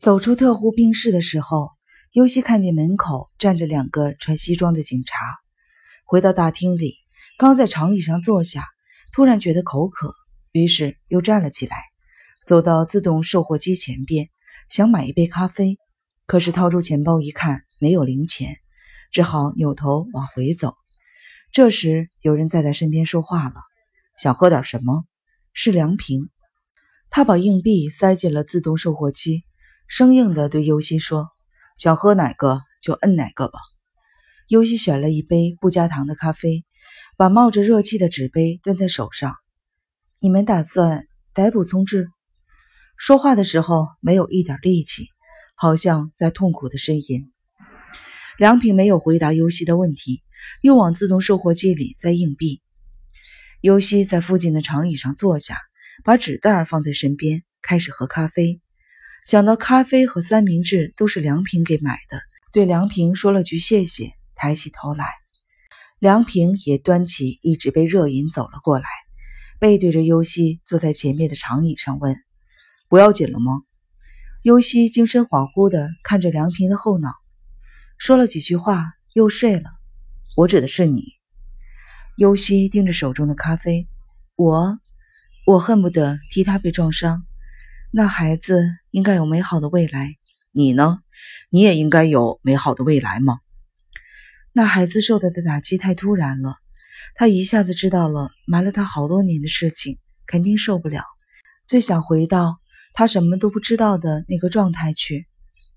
走出特护病室的时候，尤西看见门口站着2个穿西装的警察。回到大厅里，刚在长椅上坐下，突然觉得口渴，于是又站了起来，走到自动售货机前边，想买一杯咖啡，可是掏出钱包一看，没有零钱，只好扭头往回走。这时有人在他身边说话了：“想喝点什么？”是梁平。他把硬币塞进了自动售货机，生硬地对尤西说：“想喝哪个就摁哪个吧。”尤西选了一杯不加糖的咖啡，把冒着热气的纸杯端在手上。“你们打算逮捕聪智？”说话的时候没有一点力气，好像在痛苦地呻吟。梁平没有回答尤西的问题，又往自动售货机里塞硬币。尤西在附近的长椅上坐下，把纸袋放在身边，开始喝咖啡。想到咖啡和三明治都是梁平给买的，对梁平说了句谢谢，抬起头来。梁平也端起一纸杯热饮走了过来，背对着尤西坐在前面的长椅上问：“不要紧了吗？”尤西精神恍惚地看着梁平的后脑，说了几句话又睡了。“我指的是你。”尤西盯着手中的咖啡：“我恨不得替他被撞伤。那孩子应该有美好的未来。你呢？你也应该有美好的未来吗？”那孩子受到的打击太突然了，他一下子知道了瞒了他好多年的事情，肯定受不了，最想回到他什么都不知道的那个状态去。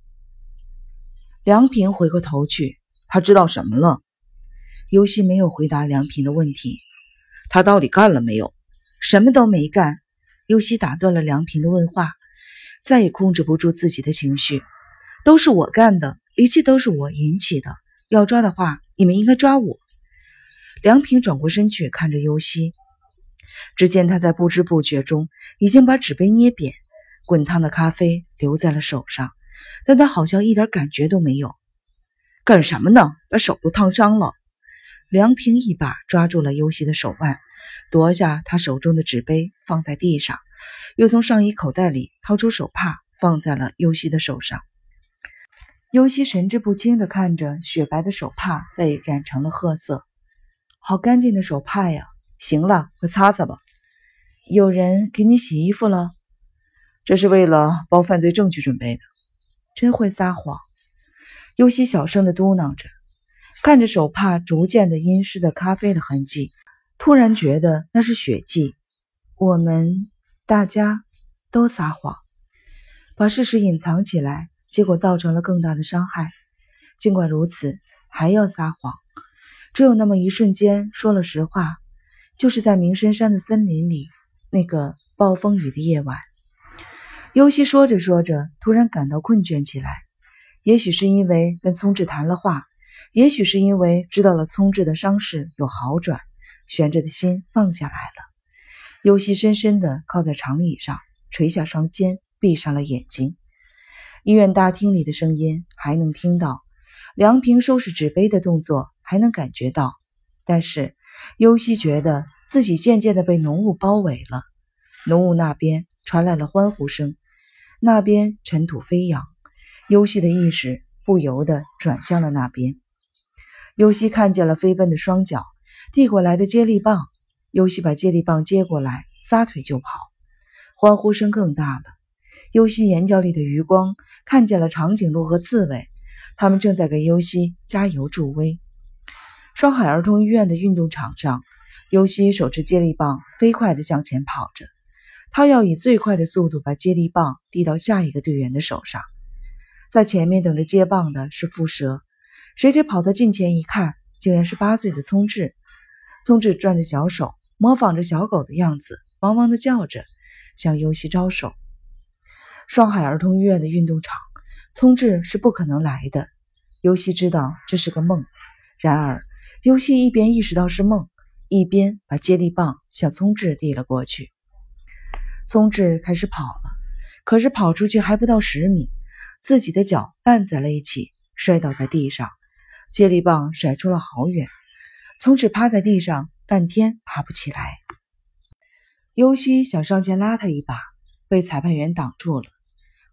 梁平回过头去：“他知道什么了？”尤西没有回答梁平的问题。“他到底干了没有？”“什么都没干。”尤西打断了梁平的问话，再也控制不住自己的情绪。“都是我干的，一切都是我引起的，要抓的话，你们应该抓我。”梁平转过身去看着尤西，只见他在不知不觉中已经把纸杯捏扁，滚烫的咖啡留在了手上，但他好像一点感觉都没有。“干什么呢？把手都烫伤了。”梁平一把抓住了尤西的手腕，夺下他手中的纸杯放在地上，又从上衣口袋里掏出手帕放在了尤西的手上。尤西神志不清地看着雪白的手帕被染成了褐色。“好干净的手帕呀！”“行了，快擦擦吧。”“有人给你洗衣服了？”“这是为了报犯罪证据准备的。”“真会撒谎。”尤西小声地嘟囔着，看着手帕逐渐的阴湿的咖啡的痕迹，突然觉得那是血迹。我们大家都撒谎，把事实隐藏起来，结果造成了更大的伤害。尽管如此，还要撒谎。只有那么一瞬间说了实话，就是在明深山的森林里，那个暴风雨的夜晚。尤西说着说着，突然感到困倦起来。也许是因为跟聪智谈了话，也许是因为知道了聪智的伤势有好转，悬着的心放下来了。尤西深深地靠在长椅上，垂下双肩，闭上了眼睛。医院大厅里的声音还能听到，梁平收拾纸杯的动作还能感觉到，但是尤西觉得自己渐渐地被浓雾包围了。浓雾那边传来了欢呼声，那边尘土飞扬，尤西的意识不由得转向了那边。尤西看见了飞奔的双脚，递过来的接力棒。尤西把接力棒接过来，撒腿就跑。欢呼声更大了。尤西眼角里的余光看见了长颈鹿和刺猬，他们正在给尤西加油助威。双海儿童医院的运动场上，尤西手持接力棒飞快地向前跑着，他要以最快的速度把接力棒递到下一个队员的手上。在前面等着接棒的是蝮蛇，谁知跑到近前一看，竟然是8岁的聪智。聪智转着小手，模仿着小狗的样子，汪汪地叫着，向尤西招手。双海儿童医院的运动场，聪智是不可能来的。尤西知道这是个梦，然而尤西一边意识到是梦，一边把接力棒向聪智递了过去。聪智开始跑了，可是跑出去还不到10米，自己的脚绊在了一起，摔倒在地上，接力棒甩出了好远。聪智趴在地上，半天爬不起来。尤西想上前拉他一把，被裁判员挡住了。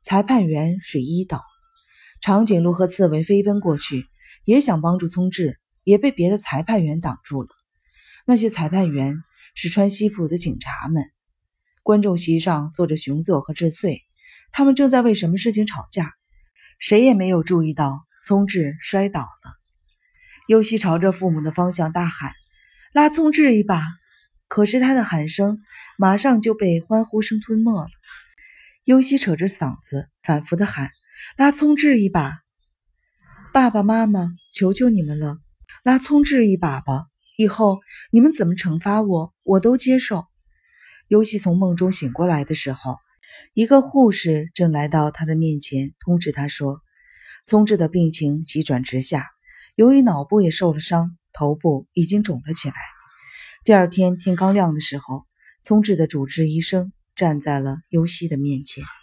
裁判员是伊岛。长颈鹿和刺猬飞奔过去，也想帮助聪治，也被别的裁判员挡住了。那些裁判员是穿西服的警察们。观众席上坐着熊佐和智穗，他们正在为什么事情吵架。谁也没有注意到聪治摔倒了。优希朝着父母的方向大喊：“拉聪治一把！”可是他的喊声马上就被欢呼声吞没了。优希扯着嗓子反复地喊：“拉聪治一把！爸爸妈妈，求求你们了，拉聪治一把吧！以后你们怎么惩罚我，我都接受。”优希从梦中醒过来的时候，一个护士正来到他的面前，通知他说，聪治的病情急转直下，由于脑部也受了伤，头部已经肿了起来。第二天天刚亮的时候，聪治的主治医生站在了优希的面前。